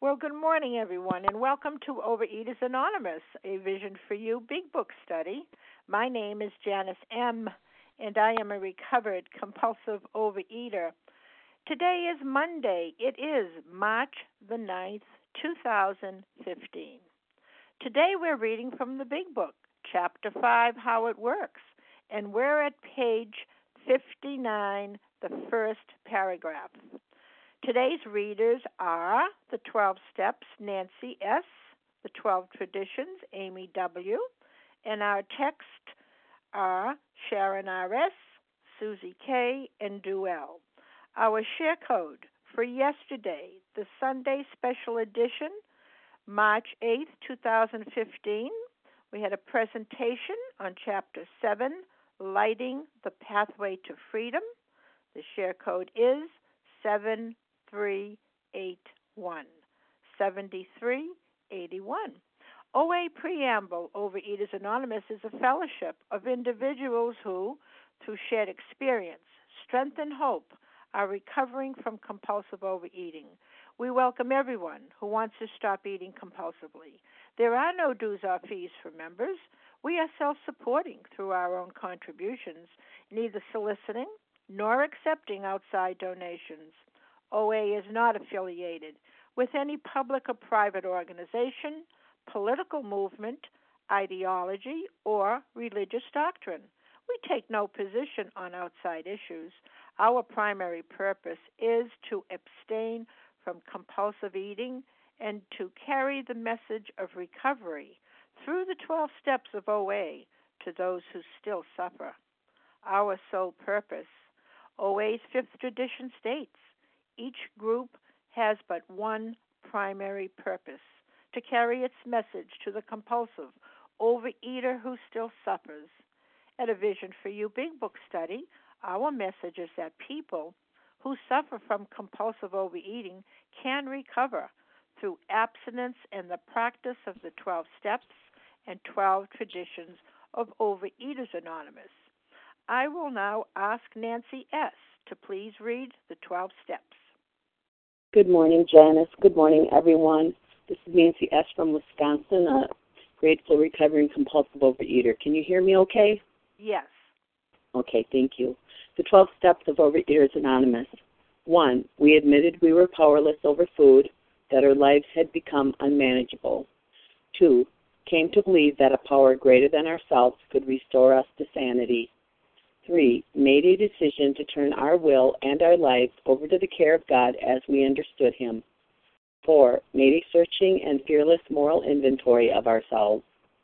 Well, good morning, everyone, and welcome to Overeaters Anonymous, a Vision for You Big Book study. My name is Janice M., and I am a recovered compulsive overeater. Today is Monday. It is March the 9th, 2015. Today we're reading from the Big Book, Chapter 5, How It Works, and we're at page 59, the first paragraph. Today's readers are the 12 Steps, Nancy S., the 12 Traditions, Amy W., and our text are Sharon R.S., Susie K., and Duell. Our share code for yesterday, the Sunday Special Edition, March 8th, 2015, we had a presentation on Chapter 7, Lighting the Pathway to Freedom. The share code is 7381. 7381. OA Preamble, Overeaters Anonymous, is a fellowship of individuals who, through shared experience, strength, and hope, are recovering from compulsive overeating. We welcome everyone who wants to stop eating compulsively. There are no dues or fees for members. We are self-supporting through our own contributions, neither soliciting nor accepting outside donations. OA is not affiliated with any public or private organization, political movement, ideology, or religious doctrine. We take no position on outside issues. Our primary purpose is to abstain from compulsive eating and to carry the message of recovery through the 12 steps of OA to those who still suffer. Our sole purpose. OA's fifth tradition states, each group has but one primary purpose, to carry its message to the compulsive overeater who still suffers. At a Vision for You Big Book study, our message is that people who suffer from compulsive overeating can recover through abstinence and the practice of the 12 steps and 12 traditions of Overeaters Anonymous. I will now ask Nancy S. to please read the 12 steps. Good morning, Janice. Good morning, everyone. This is Nancy S. from Wisconsin, a grateful, recovering, compulsive overeater. Can you hear me okay? Yes. Okay, thank you. The 12 steps of Overeaters Anonymous. 1. We admitted we were powerless over food, that our lives had become unmanageable. 2. Came to believe that a power greater than ourselves could restore us to sanity. 3. Made a decision to turn our will and our lives over to the care of God as we understood Him. 4. Made a searching and fearless moral inventory of ourselves.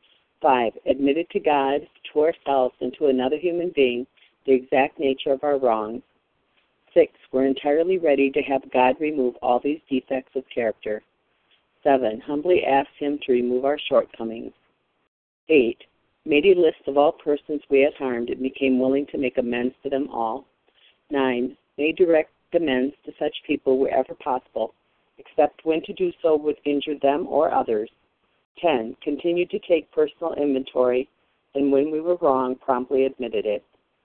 5. Admitted to God, to ourselves, and to another human being the exact nature of our wrongs. 6. We're entirely ready to have God remove all these defects of character. 7. Humbly asked Him to remove our shortcomings. 8. Made a list of all persons we had harmed and became willing to make amends to them all. 9. Made direct amends to such people wherever possible, except when to do so would injure them or others. 10. Continued to take personal inventory, and when we were wrong, promptly admitted it.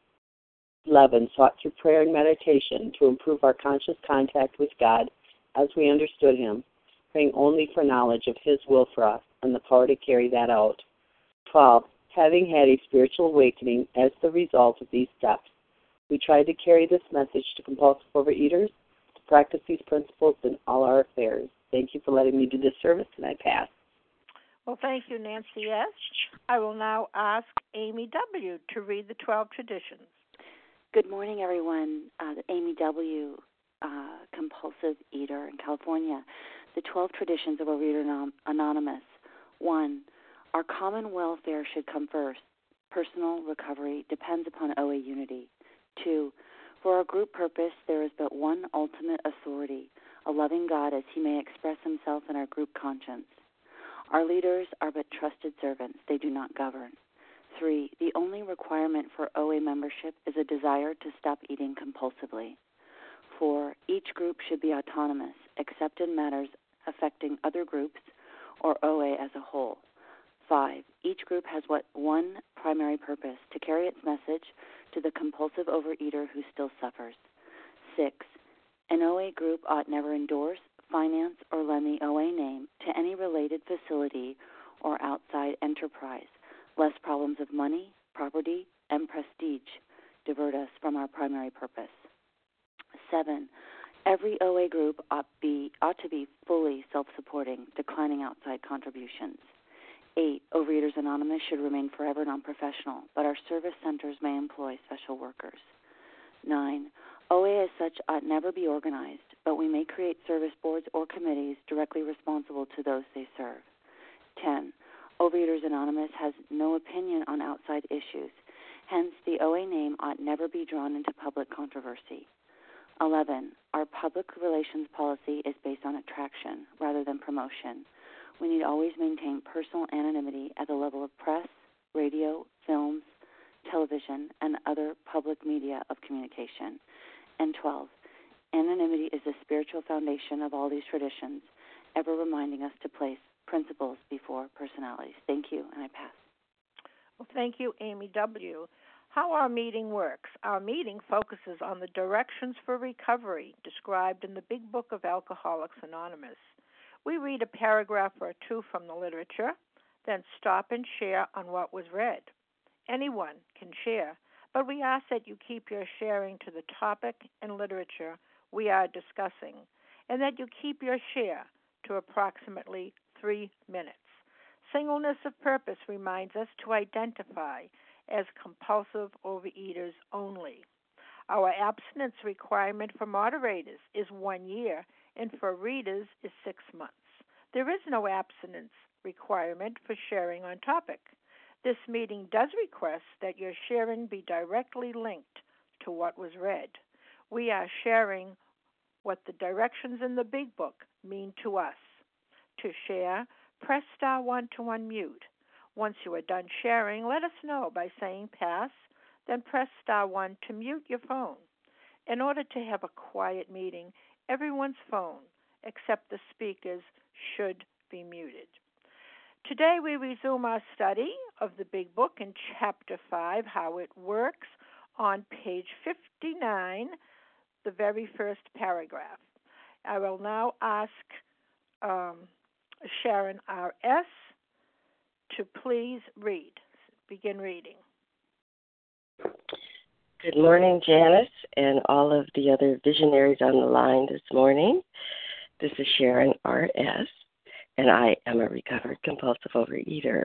11. Sought through prayer and meditation to improve our conscious contact with God as we understood Him, praying only for knowledge of His will for us and the power to carry that out. 12. Having had a spiritual awakening as the result of these steps, we tried to carry this message to compulsive overeaters to practice these principles in all our affairs. Thank you for letting me do this service, and I pass. Well, thank you, Nancy S. I will now ask Amy W. to read the 12 traditions. Good morning, everyone. Amy W., compulsive eater in California. The 12 traditions of Overeaters Anonymous. 1. Our common welfare should come first. Personal recovery depends upon OA unity. 2. For our group purpose, there is but one ultimate authority, a loving God as He may express Himself in our group conscience. Our leaders are but trusted servants. They do not govern. 3. The only requirement for OA membership is a desire to stop eating compulsively. 4. Each group should be autonomous, except in matters affecting other groups or OA as a whole. 5. Each group has one primary purpose, to carry its message to the compulsive overeater who still suffers. 6. An OA group ought never endorse, finance, or lend the OA facility or outside enterprise, lest problems of money, property, and prestige divert us from our primary purpose. 7. Every OA group ought to be fully self-supporting, declining outside contributions. 8. Overeaters Anonymous should remain forever non-professional, but our service centers may employ special workers. 9. OA as such ought never be organized, but we may create service boards or committees directly responsible to those they serve. 10. Overeaters Anonymous has no opinion on outside issues. Hence, the OA name ought never be drawn into public controversy. 11. Our public relations policy is based on attraction rather than promotion. We need always maintain personal anonymity at the level of press, radio, films, television, and other public media of communication. And 12. Anonymity is the spiritual foundation of all these traditions, ever reminding us to place principles before personalities. Thank you, and I pass. Well, thank you, Amy W. How our meeting works. Our meeting focuses on the directions for recovery described in the Big Book of Alcoholics Anonymous. We read a paragraph or two from the literature, then stop and share on what was read. Anyone can share, but we ask that you keep your sharing to the topic and literature we are discussing, and that you keep your share to approximately 3 minutes. Singleness of purpose reminds us to identify as compulsive overeaters only. Our abstinence requirement for moderators is 1 year, and for readers is 6 months. There is no abstinence requirement for sharing on topic. This meeting does request that your sharing be directly linked to what was read. We are sharing what the directions in the Big Book mean to us. To share, press star 1 to unmute. Once you are done sharing, let us know by saying pass, then press star 1 to mute your phone. In order to have a quiet meeting, everyone's phone, except the speaker's, should be muted. Today we resume our study of the Big Book in Chapter 5, How It Works, on page 59, the very first paragraph. I will now ask Sharon R.S. to please begin reading. Good morning, Janice, and all of the other visionaries on the line this morning. This is Sharon R.S., and I am a recovered compulsive overeater.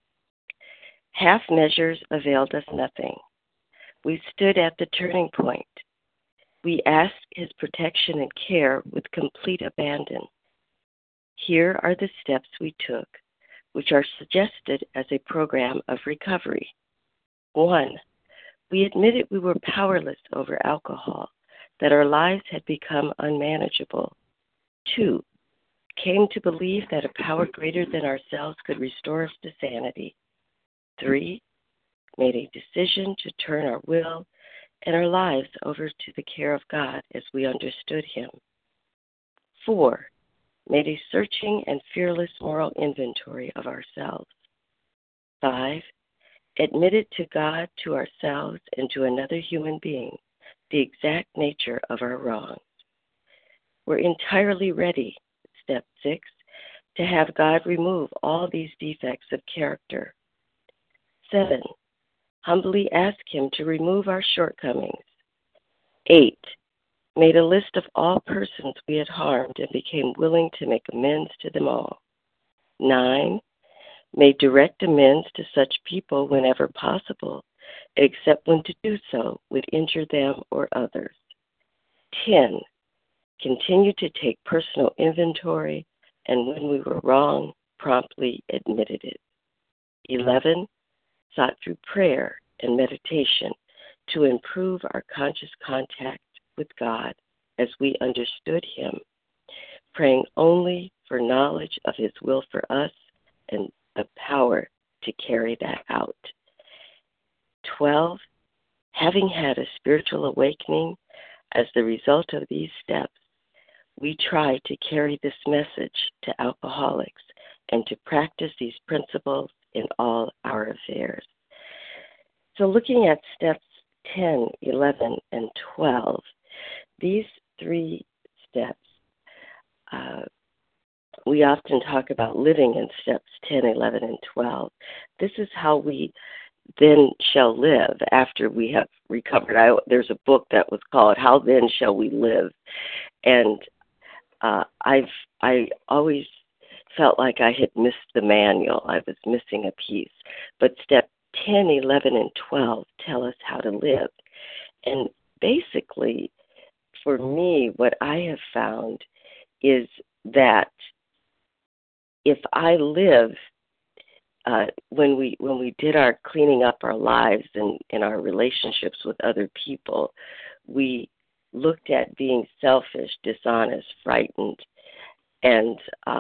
Half measures availed us nothing. We stood at the turning point. We asked his protection and care with complete abandon. Here are the steps we took, which are suggested as a program of recovery. 1. We admitted we were powerless over alcohol, that our lives had become unmanageable. 2. Came to believe that a power greater than ourselves could restore us to sanity. 3. Made a decision to turn our will and our lives over to the care of God as we understood Him. 4. Made a searching and fearless moral inventory of ourselves. 5. Admitted to God, to ourselves, and to another human being the exact nature of our wrongs. We're entirely ready, step 6, to have God remove all these defects of character. 7. Humbly ask Him to remove our shortcomings. 8. Made a list of all persons we had harmed and became willing to make amends to them all. 9. Made direct amends to such people whenever possible, except when to do so would injure them or others. 10. Continued to take personal inventory, and when we were wrong, promptly admitted it. 11. Sought through prayer and meditation to improve our conscious contact with God as we understood Him, praying only for knowledge of His will for us and the power to carry that out. 12. Having had a spiritual awakening as the result of these steps, we try to carry this message to alcoholics and to practice these principles in all our affairs. So looking at steps 10, 11, and 12, these 3 steps we often talk about living in steps 10, 11, and 12. This is how we then shall live after we have recovered. There's a book that was called How Then Shall We Live? And I always felt like I had missed the manual. I was missing a piece. But step 10, 11, and 12 tell us how to live. And basically, for me, what I have found is that if I live, when we did our cleaning up our lives and in our relationships with other people, we looked at being selfish, dishonest, frightened, and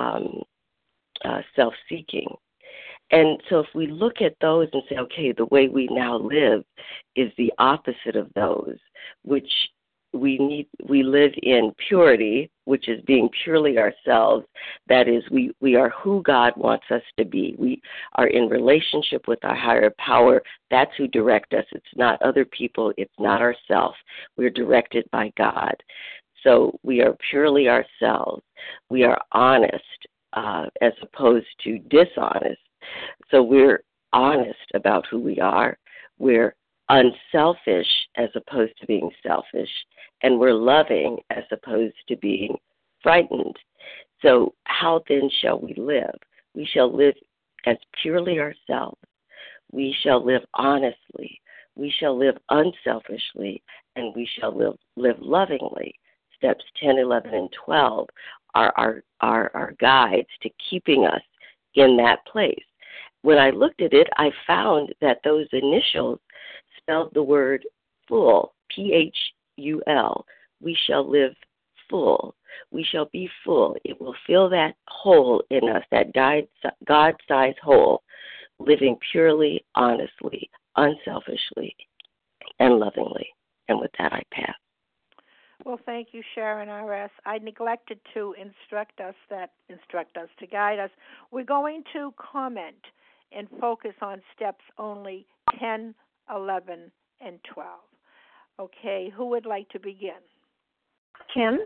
self-seeking. And so if we look at those and say, okay, the way we now live is the opposite of those, which we live in purity, which is being purely ourselves. That is, we are who God wants us to be. We are in relationship with our higher power. That's who directs us. It's not other people. It's not ourselves. We're directed by God. So we are purely ourselves. We are honest as opposed to dishonest. So we're honest about who we are. We're unselfish as opposed to being selfish. And we're loving as opposed to being frightened. So how then shall we live? We shall live as purely ourselves. We shall live honestly. We shall live unselfishly. And we shall live lovingly. Steps 10, 11, and 12 are our guides to keeping us in that place. When I looked at it, I found that those initials spelled the word full, P-H-U-L. We shall live full. We shall be full. It will fill that hole in us, that God-sized hole, living purely, honestly, unselfishly, and lovingly. And with that, I pass. Well, thank you, Sharon R.S. I neglected to instruct us, to guide us. We're going to comment and focus on steps only 10, 11, and 12. Okay, who would like to begin? Kim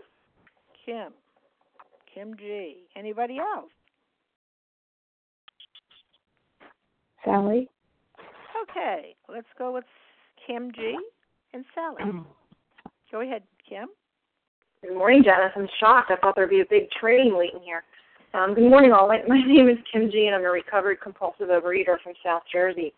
G. Anybody else? Sally. Okay, let's go with Kim G. and Sally. Go ahead, Kim. Good morning, Janice. I'm shocked. I thought there'd be a big train waiting here. Good morning, all. My name is Kim G., and I'm a recovered compulsive overeater from South Jersey.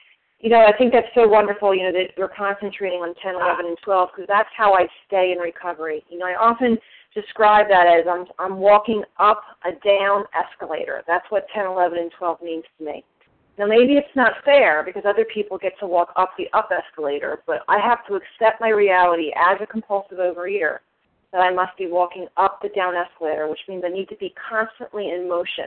I think that's so wonderful, that we're concentrating on 10, 11, and 12, because that's how I stay in recovery. I often describe that as I'm walking up a down escalator. That's what 10, 11, and 12 means to me. Now, maybe it's not fair because other people get to walk up the up escalator, but I have to accept my reality as a compulsive overeater that I must be walking up the down escalator, which means I need to be constantly in motion.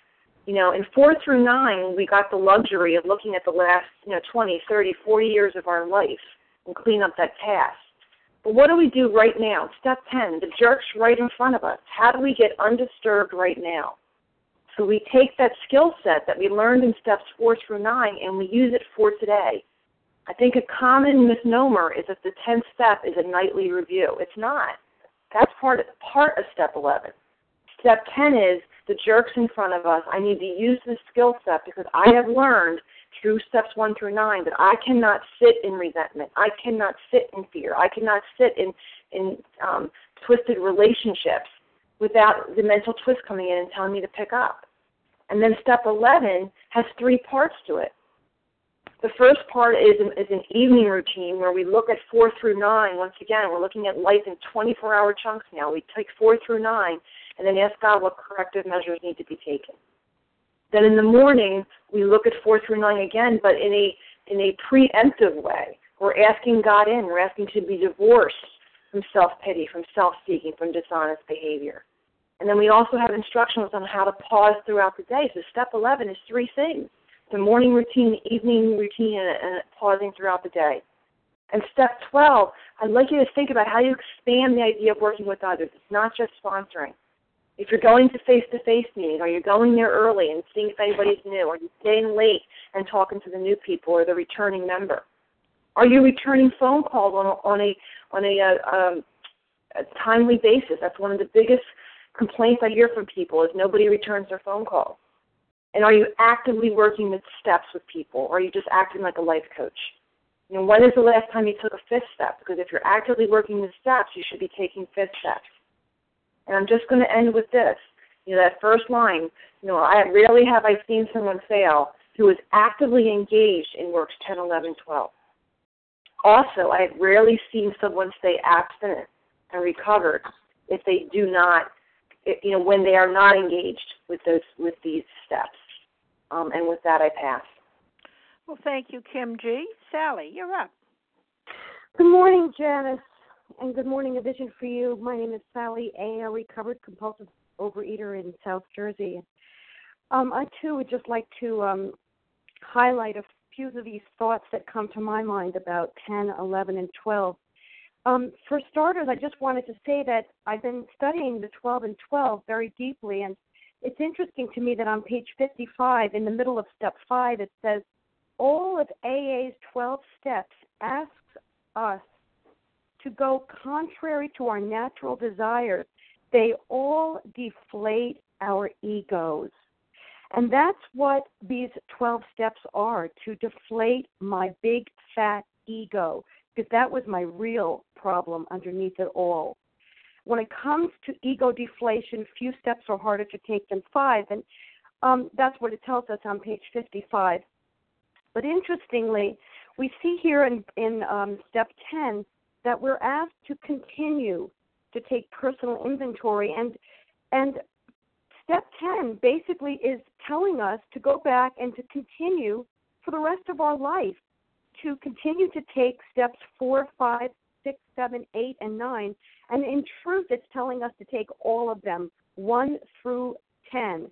In 4 through 9, we got the luxury of looking at the last 20, 30, 40 years of our life and clean up that past. But what do we do right now? Step 10, the jerk's right in front of us. How do we get undisturbed right now? So we take that skill set that we learned in steps 4 through 9 and we use it for today. I think a common misnomer is that the 10th step is a nightly review. It's not. That's part of step 11. Step 10 is the jerk's in front of us. I need to use this skill set because I have learned through steps 1 through 9 that I cannot sit in resentment. I cannot sit in fear. I cannot sit in twisted relationships without the mental twist coming in and telling me to pick up. And then step 11 has 3 parts to it. The first part is an evening routine where we look at 4 through 9. Once again, we're looking at life in 24-hour chunks now. We take 4 through 9 and then ask God what corrective measures need to be taken. Then in the morning, we look at 4 through 9 again, but in a preemptive way. We're asking God in. We're asking to be divorced from self-pity, from self-seeking, from dishonest behavior. And then we also have instructions on how to pause throughout the day. So step 11 is 3 things: the morning routine, the evening routine, and pausing throughout the day. And step 12, I'd like you to think about how you expand the idea of working with others. It's not just sponsoring. If you're going to face-to-face meetings, are you going there early and seeing if anybody's new? Are you staying late and talking to the new people or the returning member? Are you returning phone calls on a timely basis? That's one of the biggest complaints I hear from people is nobody returns their phone calls. And are you actively working the steps with people, or are you just acting like a life coach? When is the last time you took a fifth step? Because if you're actively working the steps, you should be taking fifth steps. And I'm just going to end with this. That first line, I rarely have I seen someone fail who is actively engaged in works 10, 11, 12. Also, I have rarely seen someone stay abstinent and recovered if they do not, when they are not engaged with these steps. And with that, I pass. Well, thank you, Kim G. Sally, you're up. Good morning, Janice, and good morning, A Vision for You. My name is Sally A., a recovered compulsive overeater in South Jersey. I, too, would just like to highlight a few of these thoughts that come to my mind about 10, 11, and 12. For starters, I just wanted to say that I've been studying the 12 and 12 very deeply, and it's interesting to me that on page 55, in the middle of step 5, it says, all of AA's 12 steps asks us to go contrary to our natural desires. They all deflate our egos. And that's what these 12 steps are, to deflate my big, fat ego, because that was my real problem underneath it all. When it comes to ego deflation, few steps are harder to take than 5, and that's what it tells us on page 55. But interestingly, we see here in step 10 that we're asked to continue to take personal inventory, and step 10 basically is telling us to go back and to continue for the rest of our life, to continue to take steps 4, 5, 6, 7, 8, and 9. And in truth, it's telling us to take all of them, 1 through 10.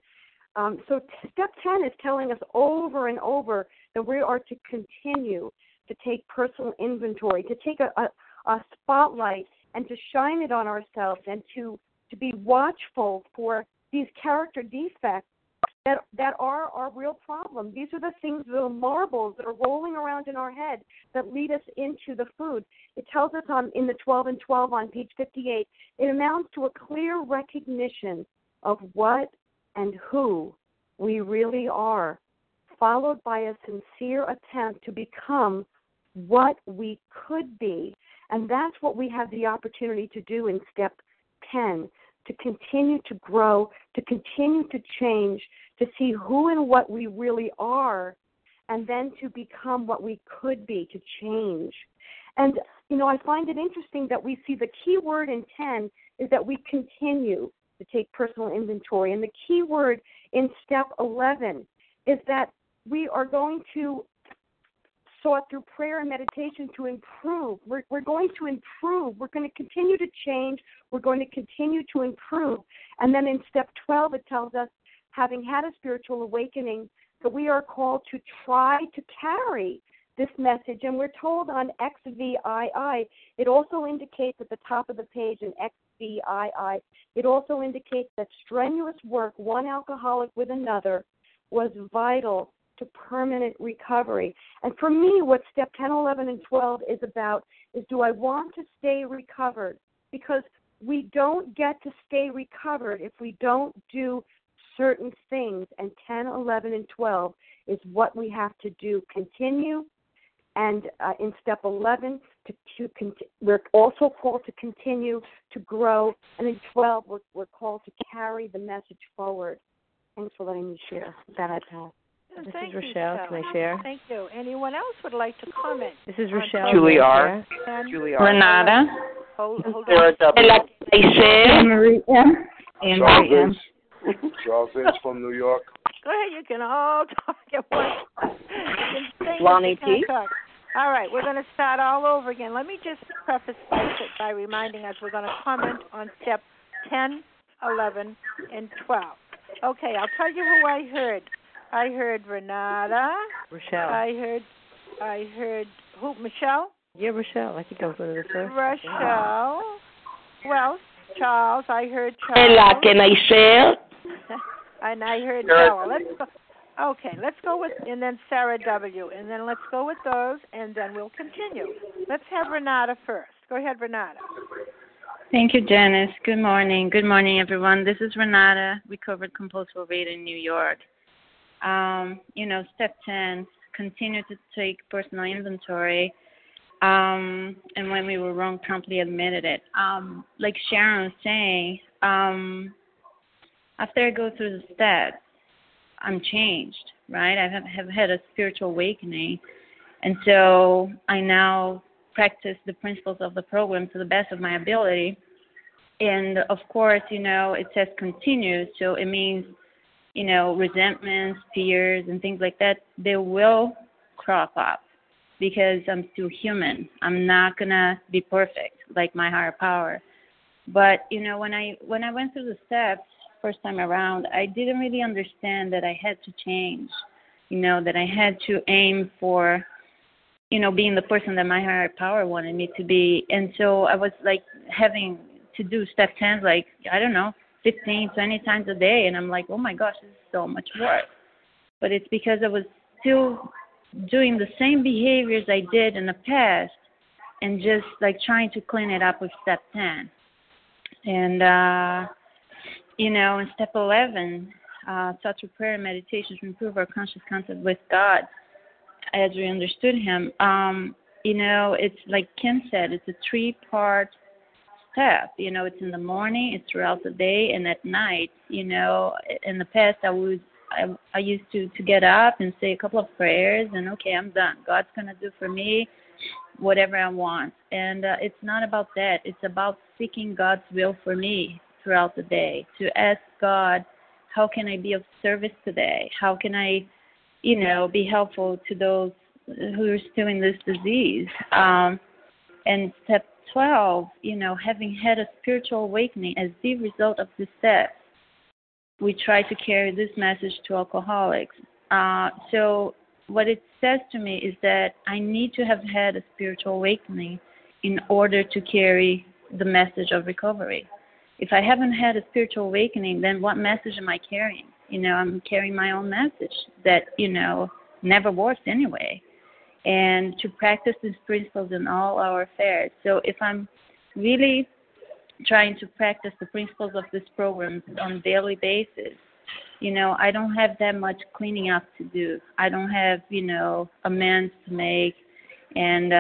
So step 10 is telling us over and over that we are to continue to take personal inventory, to take a spotlight and to shine it on ourselves, and to be watchful for these character defects that are our real problem. These are the things, the marbles that are rolling around in our head that lead us into the food. It tells us in the 12 and 12 on page 58, it amounts to a clear recognition of what and who we really are, followed by a sincere attempt to become what we could be. And that's what we have the opportunity to do in step 10, to continue to grow, to continue to change, to see who and what we really are, and then to become what we could be, to change. And, I find it interesting that we see the key word in 10 is that we continue to take personal inventory. And the key word in step 11 is that we are going to sought through prayer and meditation to improve. We're going to improve. We're going to continue to change. We're going to continue to improve. And then in step 12, it tells us, having had a spiritual awakening, that we are called to try to carry this message. And we're told on XVI, it also indicates at the top of the page in XVI, it also indicates that strenuous work, one alcoholic with another, was vital to permanent recovery. And for me, what step 10, 11, and 12 is about is, do I want to stay recovered? Because we don't get to stay recovered if we don't do certain things. And 10, 11, and 12 is what we have to do. Continue. And in step 11, we're also called to continue to grow. And in 12, we're called to carry the message forward. Thanks for letting me share. With that, I pass. This is Rochelle. Can I share? Thank you. Anyone else would like to comment? This is Rochelle. Julie R. Renata. Hold Sarah W. Maria. Charles Vince from New York. Go ahead. You can all talk at once. Lonnie T. All right. We're going to start all over again. Let me just preface this by reminding us we're going to comment on step 10, 11, and 12. Okay. I'll tell you who I heard. I heard Renata. Rochelle. I heard who? Michelle? Yeah, Rochelle. I think I was one of the first. Rochelle. Well, Charles. I heard Charles. Ella, can I share? And I heard Bella. Let's go. Okay, let's go with, and then Sarah W. And then let's go with those, and then we'll continue. Let's have Renata first. Go ahead, Renata. Thank you, Janice. Good morning. Good morning, everyone. This is Renata, recovered compulsive overeater in New York. Step 10, continue to take personal inventory. And when we were wrong, promptly admitted it. Like Sharon was saying, after I go through the steps, I'm changed, right? I have had a spiritual awakening. And so I now practice the principles of the program to the best of my ability. And, of course, it says continue, so it means, resentments, fears, and things like that, they will crop up because I'm still human. I'm not going to be perfect like my higher power. But, when I went through the steps first time around, I didn't really understand that I had to change, that I had to aim for being the person that my higher power wanted me to be. And so I was like having to do step 10, 15, 20 times a day. And I'm like, oh my gosh, this is so much work. But it's because I was still doing the same behaviors I did in the past and just like trying to clean it up with step 10. And, in step 11, thought through prayer and meditation to improve our conscious contact with God as we understood him. It's like Kim said, it's a 3-part step. It's in the morning, it's throughout the day, and at night. In the past I used to get up and say a couple of prayers and okay, I'm done. God's gonna do for me whatever I want. And it's not about that. It's about seeking God's will for me throughout the day, to ask God, how can I be of service today? How can I be helpful to those who are still in this disease? And step 12, having had a spiritual awakening as the result of this step, we try to carry this message to alcoholics. So what it says to me is that I need to have had a spiritual awakening in order to carry the message of recovery. If I haven't had a spiritual awakening, then what message am I carrying? I'm carrying my own message that, never worked anyway. And to practice these principles in all our affairs. So if I'm really trying to practice the principles of this program on a daily basis, I don't have that much cleaning up to do. I don't have, amends to make. And,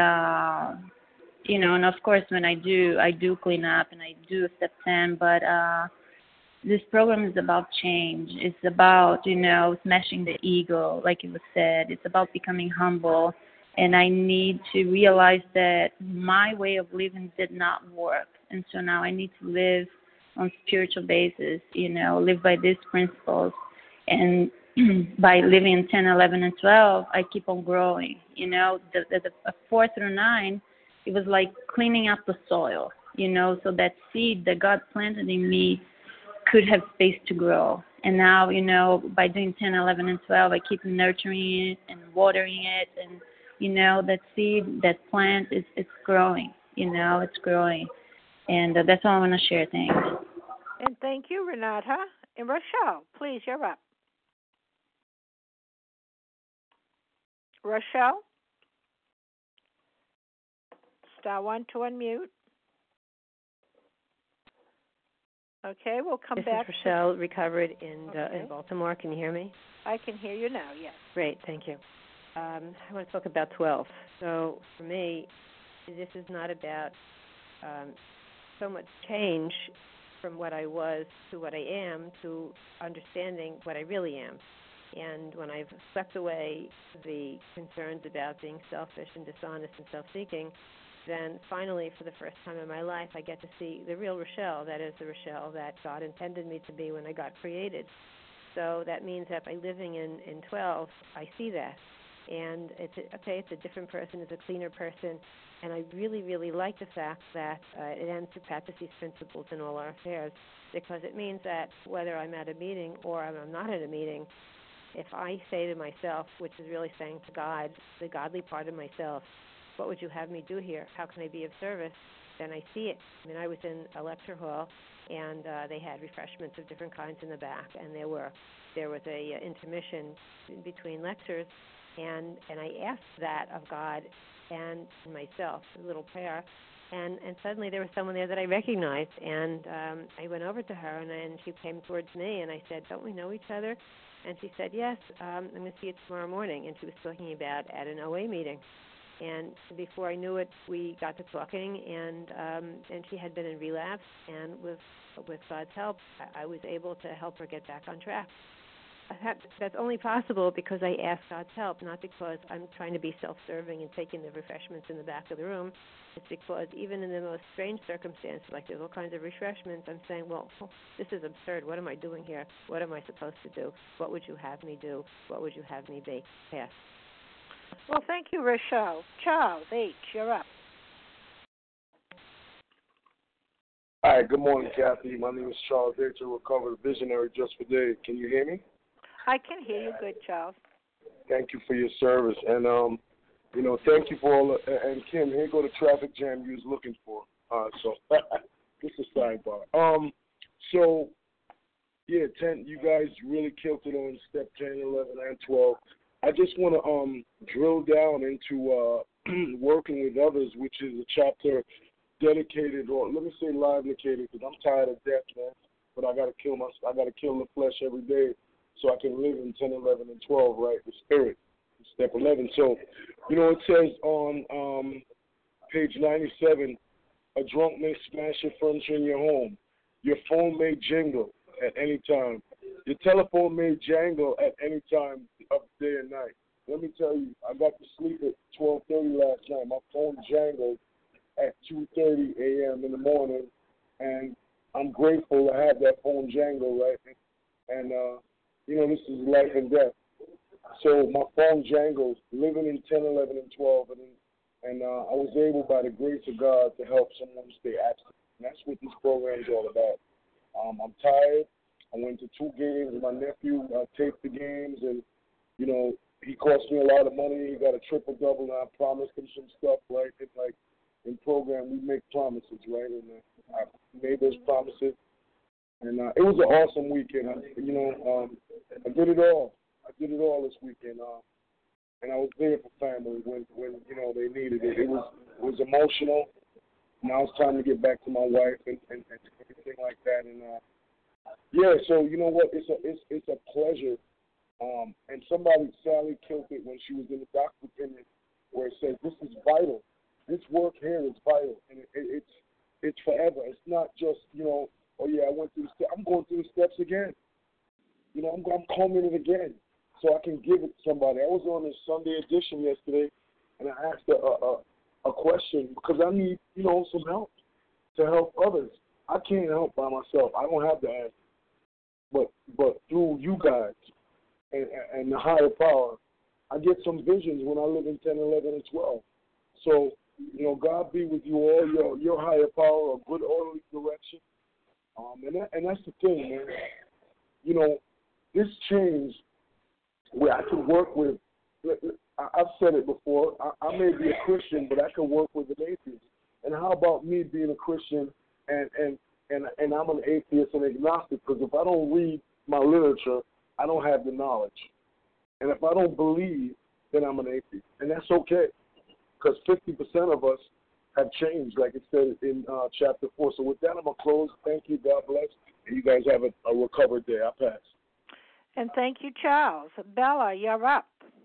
and of course when I do clean up and I do step 10, but this program is about change. It's about, smashing the ego, like it was said. It's about becoming humble. And I need to realize that my way of living did not work. And so now I need to live on spiritual basis, live by these principles. And by living in 10, 11, and 12, I keep on growing. The 4 through 9, it was like cleaning up the soil, so that seed that God planted in me could have space to grow. And now, by doing 10, 11, and 12, I keep nurturing it and watering it. And, that seed, that plant, it's growing. It's growing. And that's all I want to share. Thanks. And thank you, Renata. And Rochelle, please, you're up. Rochelle? Star 1 to unmute. Okay, we'll come back. This is Rochelle, recovered in Baltimore. Can you hear me? I can hear you now, yes. Great, thank you. I want to talk about 12. So for me, this is not about so much change from what I was to what I am to understanding what I really am. And when I've swept away the concerns about being selfish and dishonest and self-seeking, then finally, for the first time in my life, I get to see the real Rochelle. That is the Rochelle that God intended me to be when I got created. So that means that by living in 12, I see that. And it's a different person, it's a cleaner person. And I really, really like the fact that it ends to practice these principles in all our affairs, because it means that whether I'm at a meeting or I'm not at a meeting, if I say to myself, which is really saying to God, the godly part of myself, what would you have me do here? How can I be of service? Then I see it. I mean, I was in a lecture hall, and they had refreshments of different kinds in the back, and there was a intermission between lectures, and I asked that of God and myself, a little prayer, And suddenly there was someone there that I recognized, and I went over to her, and she came towards me, and I said, "Don't we know each other?" And she said, "Yes, I'm going to see you tomorrow morning." And she was talking about at an OA meeting. And before I knew it, we got to talking, and she had been in relapse, and with God's help, I was able to help her get back on track. That's only possible because I asked God's help, not because I'm trying to be self-serving and taking the refreshments in the back of the room. It's because even in the most strange circumstances, like there's all kinds of refreshments, I'm saying, well, this is absurd. What am I doing here? What am I supposed to do? What would you have me do? What would you have me be? Pass. Well, thank you, Rochelle. Charles H., you're up. Hi, good morning, Kathy. My name is Charles H., a recovered visionary just for today. Can you hear me? I can hear you good, Charles. Thank you for your service. And, thank you for all and Kim, here go the traffic jam you was looking for. So, just a sidebar. Yeah, 10, you guys really killed it on step 10, 11, and 12. I just want to drill down into working with others, which is a chapter dedicated, or let me say live-located, because I'm tired of death, man. But I got to kill the flesh every day, so I can live in 10, 11, and 12, right, the spirit, step 11. So, it says on page 97, a drunk may smash your furniture in your home. Your phone may jingle at any time. Your telephone may jangle at any time of day and night. Let me tell you, I got to sleep at 12:30 last night. My phone jangled at 2:30 a.m. in the morning, and I'm grateful to have that phone jangle, right? And this is life and death. So my phone jangles, living in 10, 11, and 12, and I was able, by the grace of God, to help someone stay absent. And that's what this program is all about. I'm tired. I went to 2 games. My nephew taped the games, and, he cost me a lot of money. He got a triple-double, and I promised him some stuff, right? It's like in program, we make promises, right? And I made those promises. And it was an awesome weekend. I did it all. I did it all this weekend. And I was there for family when they needed it. It was emotional. Now it's time to get back to my wife and everything like that. And so you know what? It's a pleasure. And Sally killed it when she was in the doctor's opinion, where it says this is vital. This work here is vital, and it's forever. It's not just oh yeah, I went through the steps. I'm going through the steps again. I'm combing it again, so I can give it to somebody. I was on this Sunday edition yesterday, and I asked a question because I need some help to help others. I can't help by myself. I don't have the answer, but through you guys and the higher power, I get some visions when I live in 10, 11, and 12. So God be with you all. Your higher power, a good orderly direction. And that's the thing, man. This change where I can work with, I've said it before, I may be a Christian, but I can work with an atheist. And how about me being a Christian and I'm an atheist and agnostic? Because if I don't read my literature, I don't have the knowledge. And if I don't believe, then I'm an atheist. And that's okay, because 50% of us have changed, like it said in chapter 4. So with that, I'm going to close. Thank you. God bless. And you guys have a recovered day. I pass. And thank you, Charles. Bella, you're up.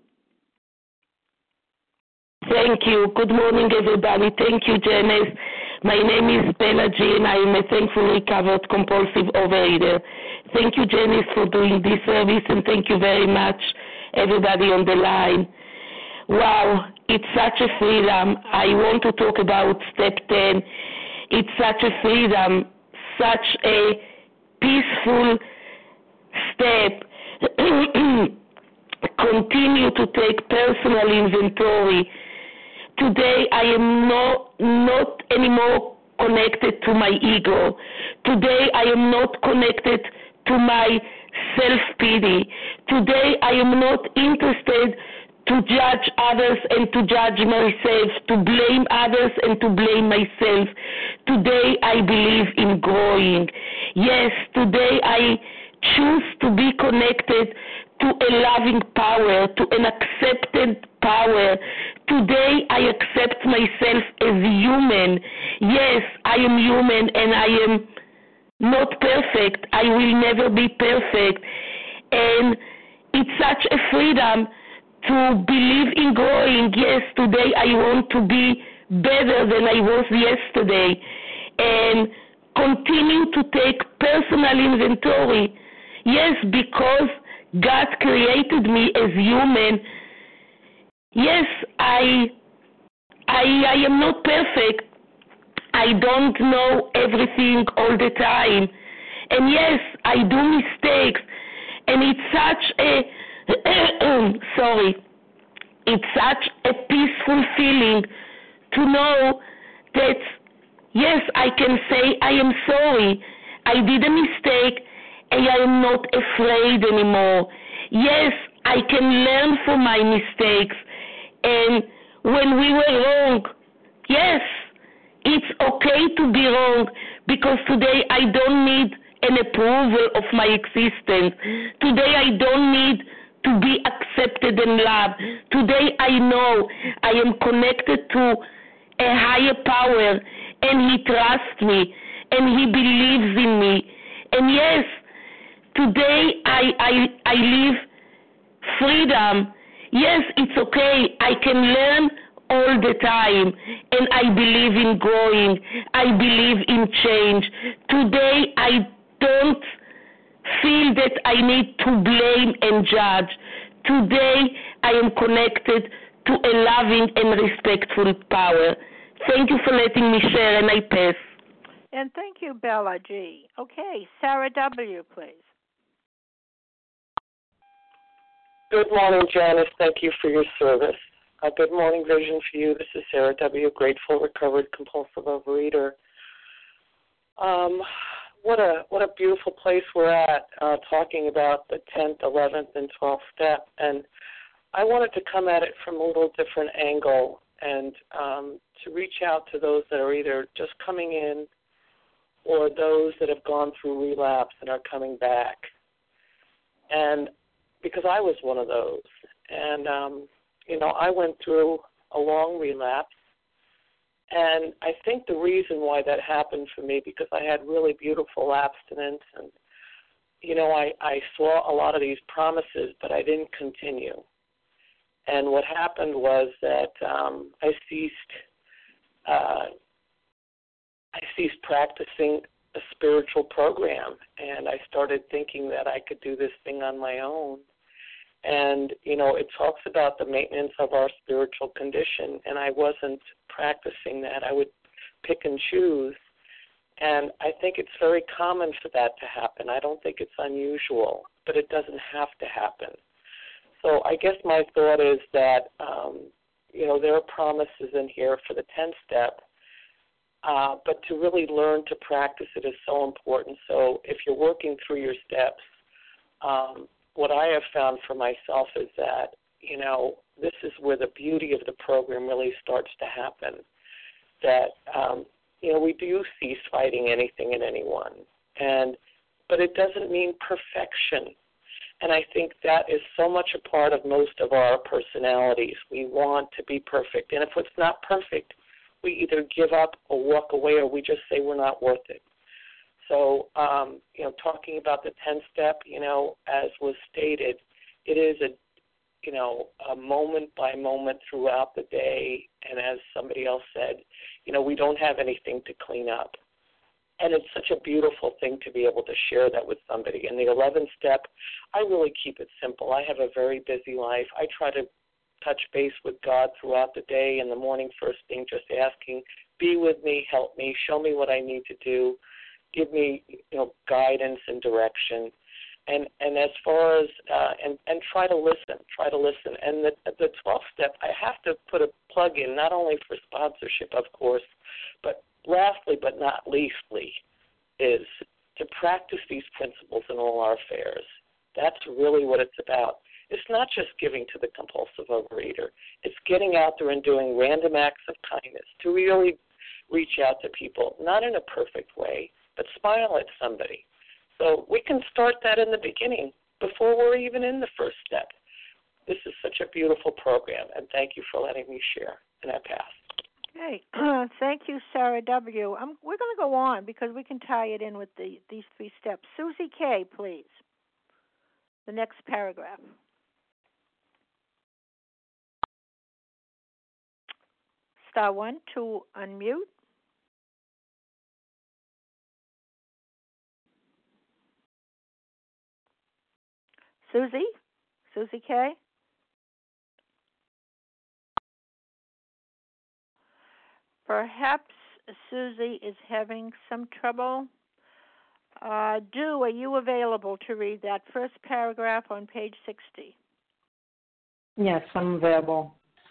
Thank you. Good morning, everybody. Thank you, Janice. My name is Bella Jean. I am a thankful recovered compulsive overeater. Thank you, Janice, for doing this service, and thank you very much, everybody on the line. Wow, it's such a freedom. I want to talk about step 10. It's such a freedom, such a peaceful step. Continue to take personal inventory. Today I am not anymore connected to my ego. Today I am not connected to my self-pity. Today I am not interested to judge others and to judge myself, to blame others and to blame myself. Today I believe in growing. Yes, today I choose to be connected to a loving power, to an accepted power, Today I accept myself as human. Yes, I am human and I am not perfect. I will never be perfect. And it's such a freedom to believe in growing. Yes, today I want to be better than I was yesterday. And continue to take personal inventory. Yes, because God created me as human. Yes, I am not perfect. I don't know everything all the time. And yes, I do mistakes. And it's such a it's such a peaceful feeling to know that yes, I can say I am sorry. I did a mistake and I am not afraid anymore. Yes, I can learn from my mistakes. And when we were wrong, yes, it's okay to be wrong, because today I don't need an approval of my existence. Today I don't need to be accepted and loved. Today I know I am connected to a higher power, and He trusts me, and He believes in me. And yes, today I live freedom. Yes, it's okay. I can learn all the time, and I believe in growing. I believe in change. Today, I don't feel that I need to blame and judge. Today, I am connected to a loving and respectful power. Thank you for letting me share, and I pass. And thank you, Bella G. Okay, Sarah W., please. Good morning, Janice. Thank you for your service. Good morning, Vision for you. This is Sarah W., grateful, recovered, compulsive overeater. What a beautiful place we're at, talking about the 10th, 11th, and 12th step. And I wanted to come at it from a little different angle and to reach out to those that are either just coming in or those that have gone through relapse and are coming back. And because I was one of those. And, I went through a long relapse. And I think the reason why that happened for me, because I had really beautiful abstinence and, I saw a lot of these promises, but I didn't continue. And what happened was that I ceased practicing a spiritual program, and I started thinking that I could do this thing on my own. And, it talks about the maintenance of our spiritual condition, and I wasn't practicing that. I would pick and choose, and I think it's very common for that to happen. I don't think it's unusual, but it doesn't have to happen. So I guess my thought is that, there are promises in here for the 10th step, but to really learn to practice it is so important. So if you're working through your steps, what I have found for myself is that, this is where the beauty of the program really starts to happen, that, we do cease fighting anything and anyone, but it doesn't mean perfection. And I think that is so much a part of most of our personalities. We want to be perfect. And if it's not perfect, we either give up or walk away, or we just say we're not worth it. So, talking about the 10th step, as was stated, it is a moment by moment throughout the day. And as somebody else said, we don't have anything to clean up. And it's such a beautiful thing to be able to share that with somebody. And the 11th step, I really keep it simple. I have a very busy life. I try to touch base with God throughout the day. In the morning, first thing, just asking, be with me, help me, show me what I need to do, give me, guidance and direction. And as far as, and try to listen. And the 12th step, I have to put a plug in, not only for sponsorship, of course, but lastly but not leastly, is to practice these principles in all our affairs. That's really what it's about. It's not just giving to the compulsive overeater. It's getting out there and doing random acts of kindness to really reach out to people, not in a perfect way, but smile at somebody. So we can start that in the beginning, before we're even in the first step. This is such a beautiful program, and thank you for letting me share. And I pass. Okay. Thank you, Sarah W. We're going to go on because we can tie it in with these 3 steps. Susie K., please. The next paragraph. *1 to unmute. Susie K. Perhaps Susie is having some trouble. Do, are you available to read that first paragraph on page 60? Yes, I'm available.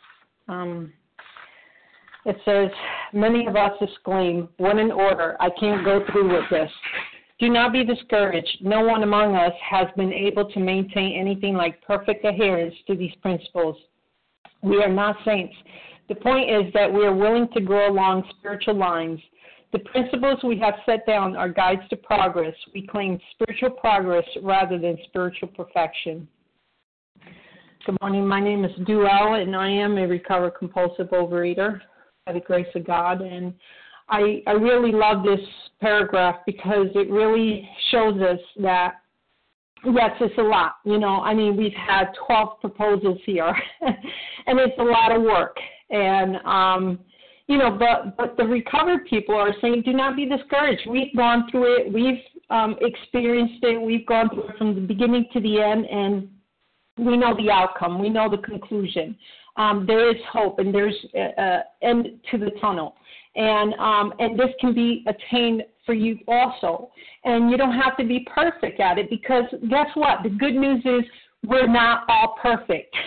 It says, many of us exclaim, what an order, I can't go through with this. Do not be discouraged. No one among us has been able to maintain anything like perfect adherence to these principles. We are not saints. The point is that we are willing to grow along spiritual lines. The principles we have set down are guides to progress. We claim spiritual progress rather than spiritual perfection. Good morning. My name is Duell, and I am a recovered compulsive overeater by the grace of God. And I really love this paragraph because it really shows us that, yes, it's a lot. You know, I mean, we've had 12 proposals here, and it's a lot of work. And, you know, but the recovered people are saying, do not be discouraged. We've gone through it. We've experienced it. We've gone through it from the beginning to the end, and we know the outcome. We know the conclusion. There is hope, and there's an end to the tunnel. And this can be attained for you also. And you don't have to be perfect at it because guess what? The good news is we're not all perfect.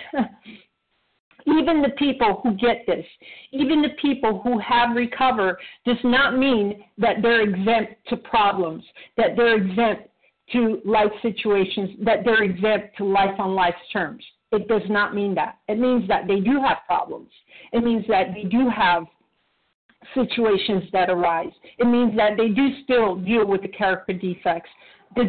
Even the people who get this, even the people who have recovered, does not mean that they're exempt to problems, that they're exempt to life situations, that they're exempt to life on life's terms. It does not mean that. It means that they do have problems. It means that they do have situations that arise. It means that they do still deal with the character defects. The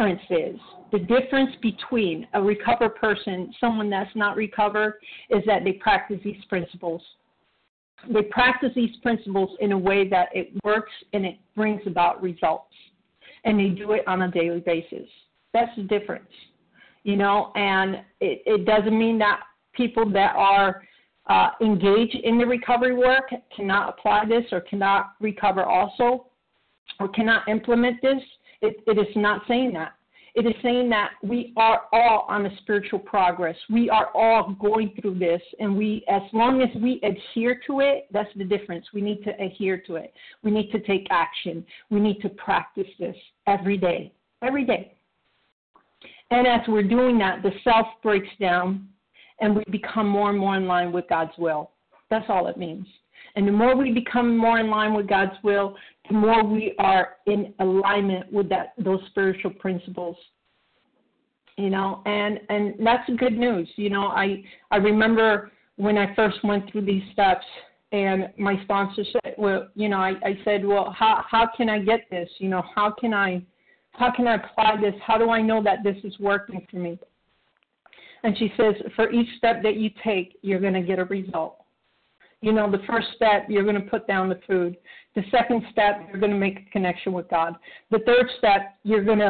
difference between a recovered person, someone that's not recovered, is that they practice these principles. They practice these principles in a way that it works and it brings about results. And they do it on a daily basis. That's the difference, you know, and it doesn't mean that people that are engaged in the recovery work cannot apply this or cannot recover also or cannot implement this. It is not saying that. It is saying that we are all on a spiritual progress. We are all going through this, and as long as we adhere to it, that's the difference. We need to adhere to it. We need to take action. We need to practice this every day, every day. And as we're doing that, the self breaks down, and we become more and more in line with God's will. That's all it means. And the more we become more in line with God's will, the more we are in alignment with those spiritual principles. You know, and that's good news. You know, I remember when I first went through these steps, and my sponsor said, well, you know, I said, well, how can I get this? You know, how can I apply this? How do I know that this is working for me? And she says, for each step that you take, you're going to get a result. You know, the first step, you're going to put down the food. The second step, you're going to make a connection with God. The third step, you're going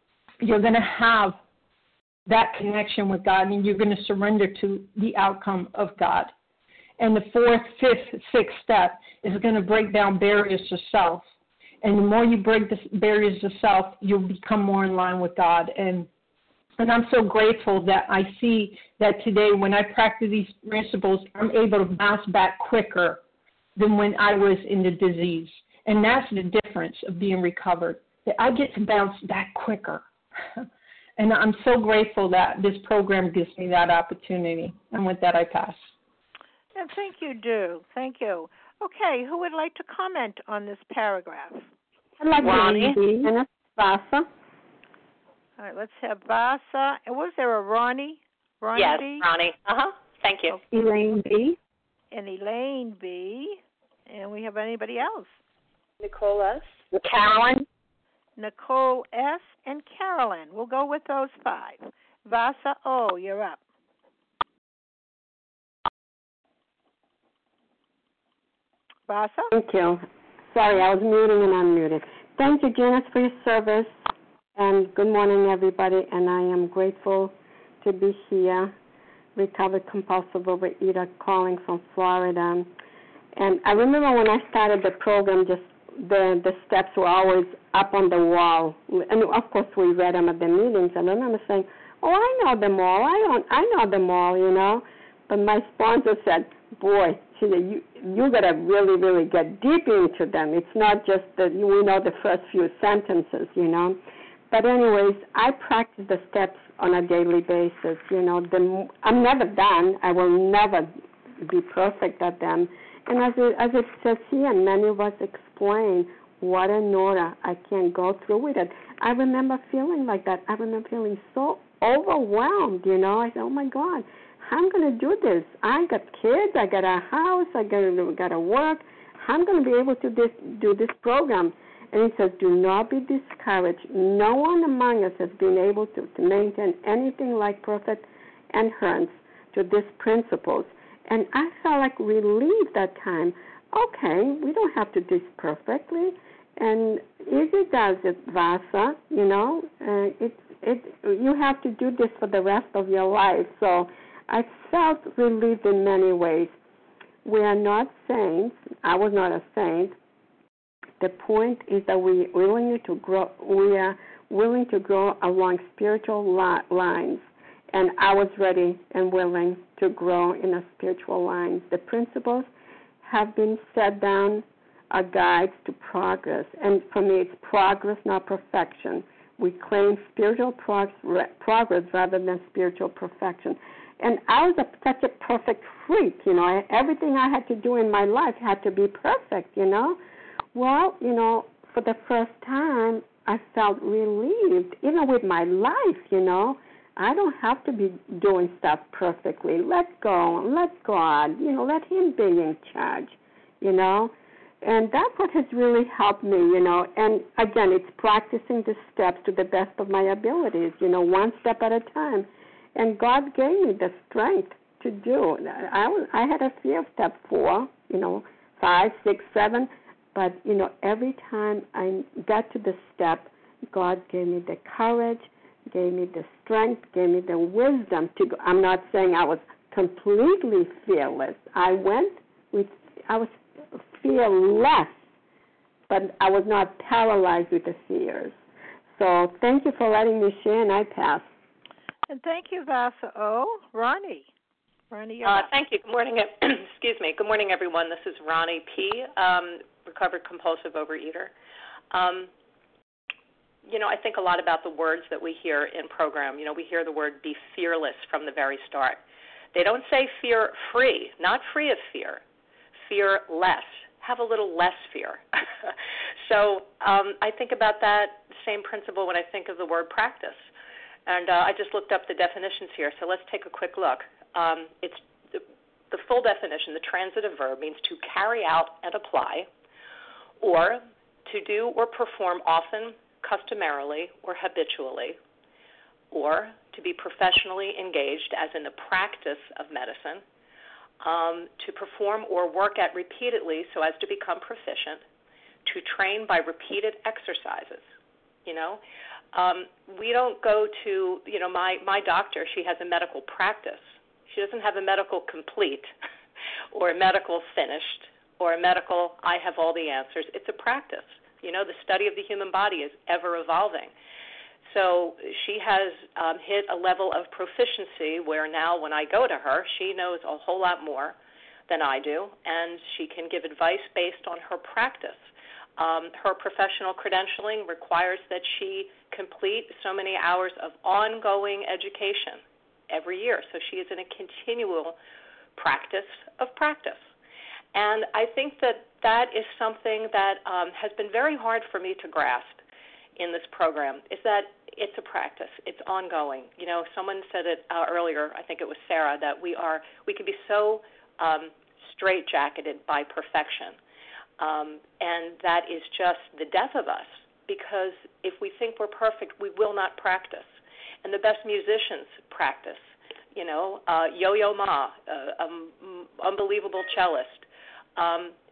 to have that connection with God, and you're going to surrender to the outcome of God. And the fourth, fifth, sixth step is going to break down barriers to self. And the more you break the barriers to self, you'll become more in line with God. And I'm so grateful that I see that today when I practice these principles, I'm able to bounce back quicker than when I was in the disease. And that's the difference of being recovered, that I get to bounce back quicker. And I'm so grateful that this program gives me that opportunity. And with that, I pass. And thank you, Do. Thank you. Okay, who would like to comment on this paragraph? I'd like Ronnie. to Vasa. All right, let's have Vasa. And was there a Ronnie? Yes, B? Ronnie. Thank you. Elaine B. And Elaine B. And we have anybody else? Nicole S. Carolyn. Nicole S. and Carolyn. We'll go with those 5. Vasa O., you're up. Vasa? Thank you. Sorry, I was muting and unmuted. Thank you, Janice, for your service. And good morning, everybody. And I am grateful to be here, recovered compulsive overeater, calling from Florida. And I remember when I started the program, just the steps were always up on the wall. And, of course, we read them at the meetings. I remember saying, oh, I know them all. I know them all, you know. But my sponsor said, boy, you got to really, really get deep into them. It's not just that we know the first few sentences, you know. But anyways, I practice the steps on a daily basis, you know. I'm never done. I will never be perfect at them. And as it says here, many of us explain what an order I can go through with it. I remember feeling like that. I remember feeling so overwhelmed, you know. I said, oh, my God, how am I going to do this? I got kids. I got a house. I got to work. How am I going to be able to do this program? And he says, do not be discouraged. No one among us has been able to maintain anything like perfect adherence to these principles. And I felt like relief that time. Okay, we don't have to do this perfectly. And easy does it, Vasa, you know. You have to do this for the rest of your life. So I felt relieved in many ways. We are not saints. I was not a saint. The point is that we are willing to grow along spiritual lines. And I was ready and willing to grow in a spiritual line. The principles have been set down are guides to progress. And for me, it's progress, not perfection. We claim spiritual progress rather than spiritual perfection. And I was such a perfect freak, you know. Everything I had to do in my life had to be perfect, you know. Well, you know, for the first time, I felt relieved, even with my life, you know. I don't have to be doing stuff perfectly. Let go. Let God, you know, let Him be in charge, you know. And that's what has really helped me, you know. And, again, it's practicing the steps to the best of my abilities, you know, one step at a time. And God gave me the strength to do. I had a fear of step 4, you know, 5, 6, 7. But, you know, every time I got to the step, God gave me the courage, gave me the strength, gave me the wisdom to go. I'm not saying I was completely fearless. I was fearless, but I was not paralyzed with the fears. So thank you for letting me share, and I pass. And thank you, Vasa O. Ronnie. Ronnie, thank you. Good morning. Excuse me. Good morning, everyone. This is Ronnie P., recovered compulsive overeater. You know, I think a lot about the words that we hear in program. You know, we hear the word be fearless from the very start. They don't say fear-free, not free of fear, fear-less. Have a little less fear. So I think about that same principle when I think of the word practice. And I just looked up the definitions here, so let's take a quick look. It's the full definition. The transitive verb means to carry out and apply, or to do or perform often, customarily, or habitually, or to be professionally engaged, as in the practice of medicine, to perform or work at repeatedly so as to become proficient, to train by repeated exercises, you know. We don't go to, you know, my doctor, she has a medical practice. She doesn't have a medical complete or a medical finished or a medical I have all the answers. It's a practice. You know, the study of the human body is ever evolving. So she has hit a level of proficiency where now when I go to her, she knows a whole lot more than I do, and she can give advice based on her practice. Her professional credentialing requires that she complete so many hours of ongoing education every year. So she is in a continual practice of practice. And I think that is something that has been very hard for me to grasp in this program, is that it's a practice. It's ongoing. You know, someone said it earlier, I think it was Sarah, that we can be so straitjacketed by perfection. And that is just the death of us, because if we think we're perfect, we will not practice. And the best musicians practice. You know, Yo-Yo Ma, unbelievable cellist.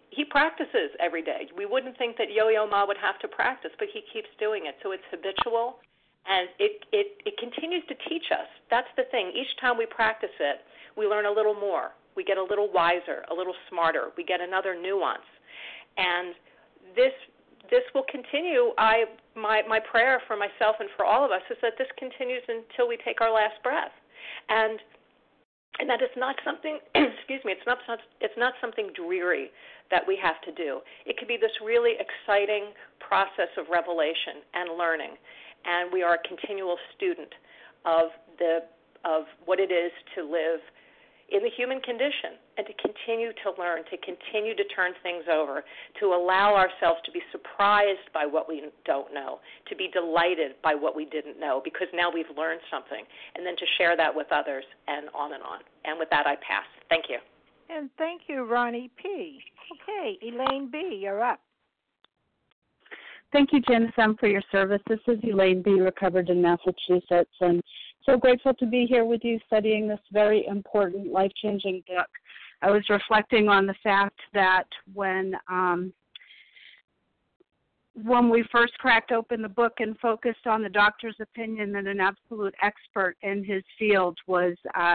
he practices every day. We wouldn't think that Yo-Yo Ma would have to practice, but he keeps doing it. So it's habitual, and it continues to teach us. That's the thing. Each time we practice it, we learn a little more. We get a little wiser, a little smarter. We get another nuance. And this will continue. My prayer for myself and for all of us is that this continues until we take our last breath. And that it's not something, excuse me, it's not something dreary that we have to do. It could be this really exciting process of revelation and learning, and we are a continual student of what it is to live in the human condition, and to continue to learn, to continue to turn things over, to allow ourselves to be surprised by what we don't know, to be delighted by what we didn't know, because now we've learned something, and then to share that with others, and on and on. And with that, I pass. Thank you. And thank you, Ronnie P. Okay, Elaine B., you're up. Thank you, Janice M., for your service. This is Elaine B., recovered in Massachusetts, and so grateful to be here with you studying this very important, life-changing book. I was reflecting on the fact that when we first cracked open the book and focused on the doctor's opinion that an absolute expert in his field was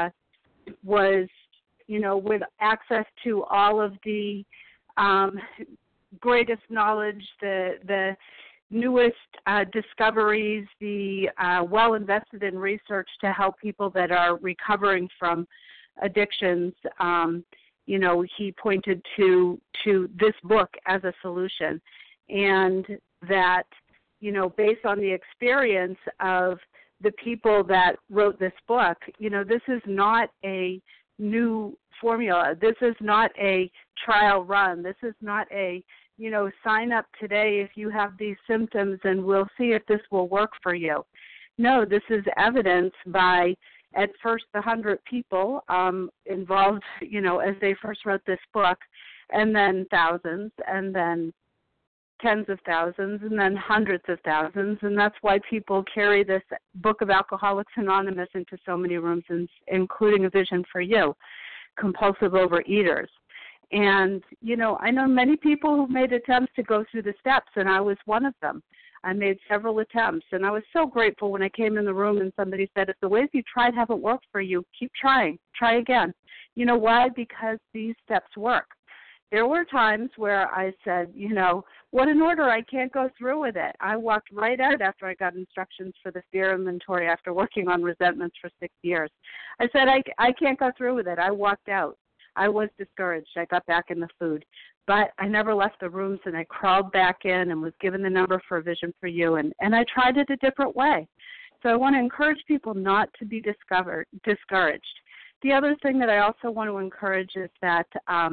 with access to all of the greatest knowledge, the newest discoveries, the well invested in research to help people that are recovering from addictions. He pointed to this book as a solution, and that, based on the experience of the people that wrote this book, this is not a new formula. This is not a trial run. This is not a sign up today if you have these symptoms and we'll see if this will work for you. No, this is evidenced by, at first, the 100 people involved, as they first wrote this book, and then thousands, and then tens of thousands, and then hundreds of thousands. And that's why people carry this book of Alcoholics Anonymous into so many rooms, including A Vision for You, compulsive overeaters. And, I know many people who've made attempts to go through the steps, and I was one of them. I made several attempts, and I was so grateful when I came in the room and somebody said, if the ways you tried haven't worked for you, keep trying. Try again. You know why? Because these steps work. There were times where I said, what an order, I can't go through with it. I walked right out after I got instructions for the fear inventory after working on resentments for 6 years. I said, I can't go through with it. I walked out. I was discouraged. I got back in the food. But I never left the rooms, and I crawled back in and was given the number for A Vision for You, and I tried it a different way. So I want to encourage people not to be discouraged. The other thing that I also want to encourage is that,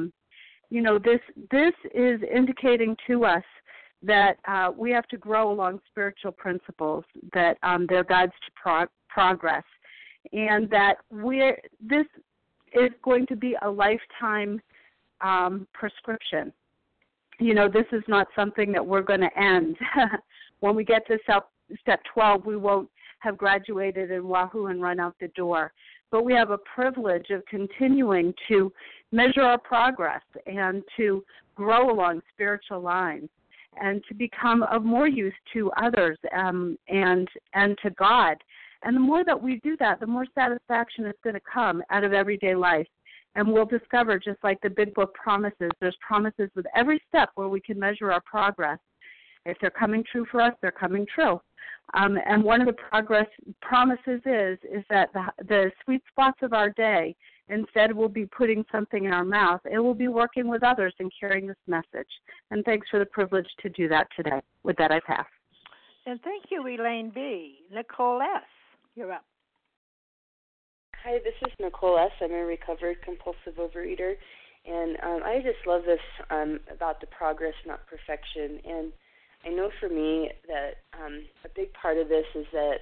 this is indicating to us that we have to grow along spiritual principles, that they're guides to progress, and that this is going to be a lifetime prescription. This is not something that we're going to end. When we get to step 12, we won't have graduated and wahoo and run out the door. But we have a privilege of continuing to measure our progress and to grow along spiritual lines and to become of more use to others and to God. And the more that we do that, the more satisfaction is going to come out of everyday life. And we'll discover, just like the Big Book promises, there's promises with every step where we can measure our progress. If they're coming true for us, they're coming true. And one of the progress promises is that the sweet spots of our day, instead we'll be putting something in our mouth, it will be working with others and carrying this message. And thanks for the privilege to do that today. With that, I pass. And thank you, Elaine B. Nicole S., you're up. Hi, this is Nicole S. I'm a recovered compulsive overeater, and I just love this about the progress, not perfection. And I know for me that a big part of this is that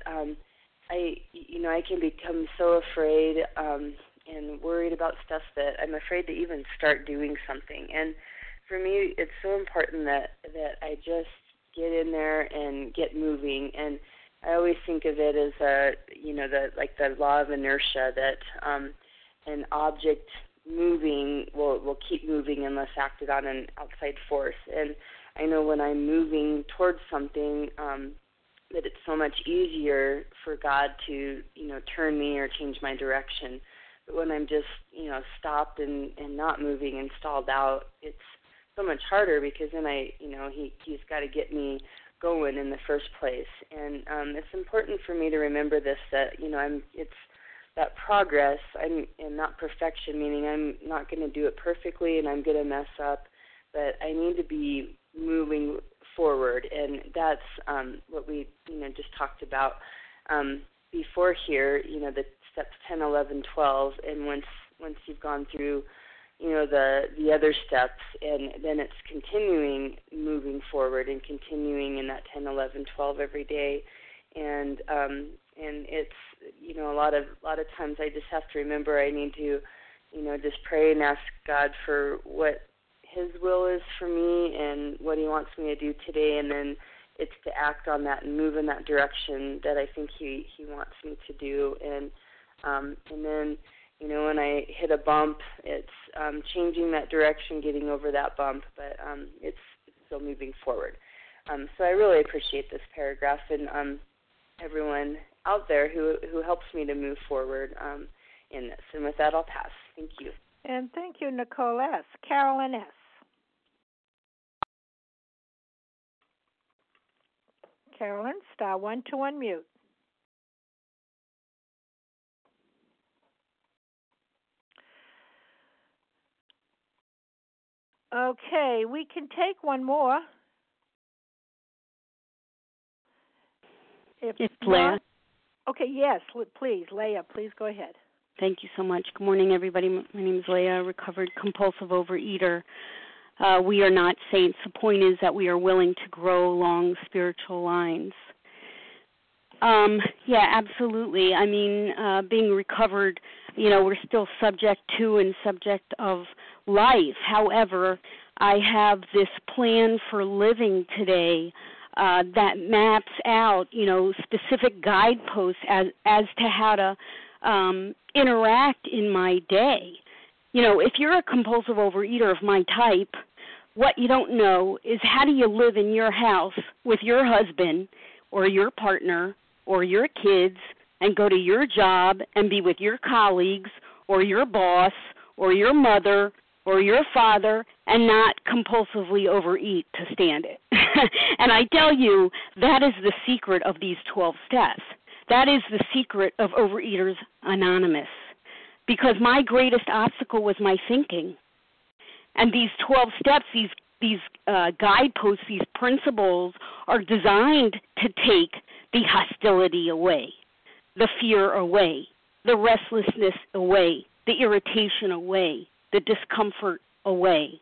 I can become so afraid and worried about stuff that I'm afraid to even start doing something. And for me, it's so important that I just get in there and get moving. And I always think of it as the law of inertia, that an object moving will keep moving unless acted on an outside force. And I know when I'm moving towards something, that it's so much easier for God to, turn me or change my direction. But when I'm just, stopped and not moving and stalled out, it's so much harder because then he's got to get me going in the first place. And it's important for me to remember this, that, it's that progress and not perfection, meaning I'm not going to do it perfectly and I'm going to mess up, but I need to be moving forward. And that's what we, just talked about before here, the steps 10, 11, 12, and once you've gone through, the other steps, and then it's continuing moving forward and continuing in that 10, 11, 12 every day. And it's, a lot of times I just have to remember I need to, just pray and ask God for what His will is for me and what He wants me to do today, and then it's to act on that and move in that direction that I think He wants me to do. And then, when I hit a bump, it's changing that direction, getting over that bump, but it's still moving forward. So I really appreciate this paragraph and everyone out there who helps me to move forward in this. And with that, I'll pass. Thank you. And thank you, Nicole S. Carolyn S. Carolyn, *1 to unmute. Okay, we can take one more. It's Leah. Okay, yes, please. Leah, please go ahead. Thank you so much. Good morning, everybody. My name is Leah, recovered compulsive overeater. We are not saints. The point is that we are willing to grow along spiritual lines. Yeah, absolutely. I mean, being recovered, we're still subject to and subject of life. However, I have this plan for living today that maps out, specific guideposts as to how to interact in my day. If you're a compulsive overeater of my type, what you don't know is how do you live in your house with your husband or your partner or your kids and go to your job and be with your colleagues or your boss or your mother or your father and not compulsively overeat to stand it. And I tell you, that is the secret of these 12 steps. That is the secret of Overeaters Anonymous. Because my greatest obstacle was my thinking. And these 12 steps, these guideposts, these principles are designed to take the hostility away, the fear away, the restlessness away, the irritation away, the discomfort away.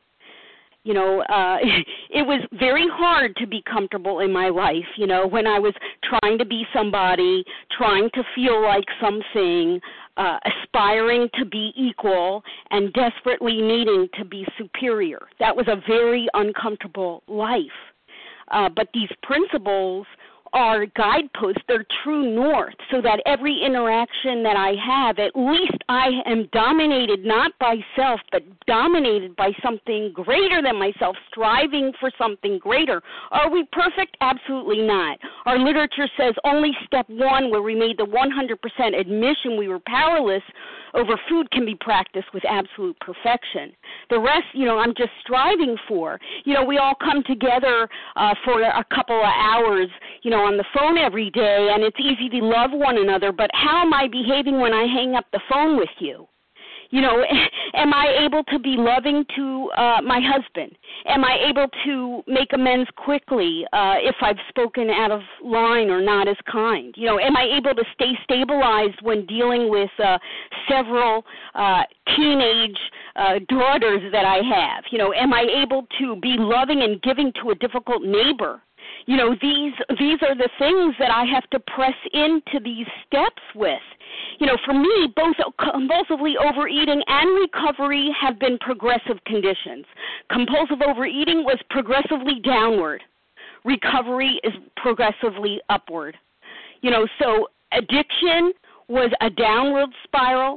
It was very hard to be comfortable in my life, when I was trying to be somebody, trying to feel like something, aspiring to be equal, and desperately needing to be superior. That was a very uncomfortable life. But these principles are guideposts, they're true north, so that every interaction that I have, at least I am dominated not by self, but dominated by something greater than myself, striving for something greater. Are we perfect? Absolutely not. Our literature says only step 1, where we made the 100% admission we were powerless over food, can be practiced with absolute perfection. The rest, I'm just striving for. We all come together for a couple of hours, on the phone every day, and it's easy to love one another, but how am I behaving when I hang up the phone with you? Am I able to be loving to my husband? Am I able to make amends quickly if I've spoken out of line or not as kind? Am I able to stay stabilized when dealing with several teenage daughters that I have? Am I able to be loving and giving to a difficult neighbor? These are the things that I have to press into these steps with. For me, both compulsively overeating and recovery have been progressive conditions. Compulsive overeating was progressively downward. Recovery is progressively upward. So addiction was a downward spiral.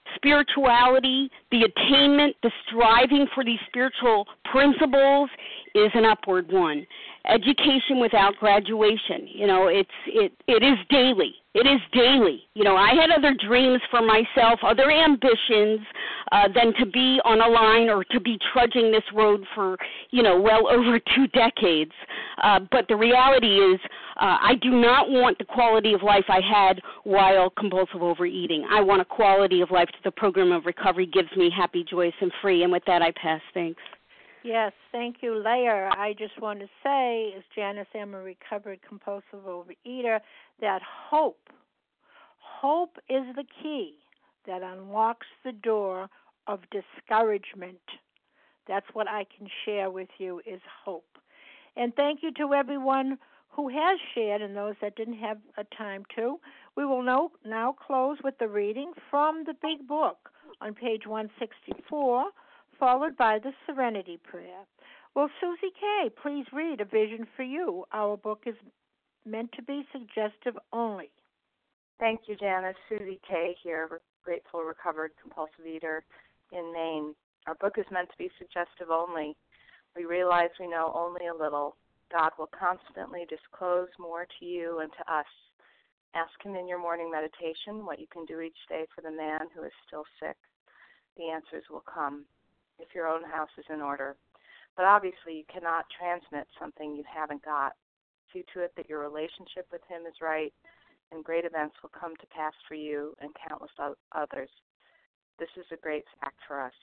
spirituality, the attainment, the striving for these spiritual principles is an upward one. Education without graduation, it is daily. It is daily. I had other dreams for myself, other ambitions than to be on a line or to be trudging this road for, well over 2 decades. But the reality is I do not want the quality of life I had while compulsive overeating. I want a quality of life that the program of recovery gives me, happy, joyous, and free. And with that, I pass. Thanks. Yes, thank you, Leah. I just want to say, as Janice, I'm a recovered compulsive overeater, that hope is the key that unlocks the door of discouragement. That's what I can share with you is hope. And thank you to everyone who has shared and those that didn't have a time to. We will now close with the reading from the Big Book on page 164, followed by the Serenity Prayer. Will Susie K. please read A Vision for You? Our book is meant to be suggestive only. Thank you, Janice. Susie K. here, grateful, recovered, compulsive eater in Maine. Our book is meant to be suggestive only. We realize we know only a little. God will constantly disclose more to you and to us. Ask Him in your morning meditation what you can do each day for the man who is still sick. The answers will come if your own house is in order. But obviously you cannot transmit something you haven't got. See to it that your relationship with Him is right, and great events will come to pass for you and countless others. This is a great fact for us.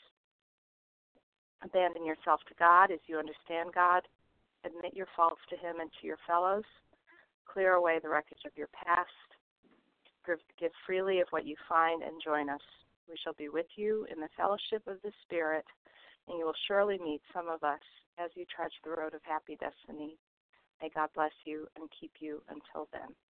Abandon yourself to God as you understand God. Admit your faults to Him and to your fellows. Clear away the wreckage of your past. Give freely of what you find and join us. We shall be with you in the fellowship of the Spirit, and you will surely meet some of us as you trudge the road of happy destiny. May God bless you and keep you until then.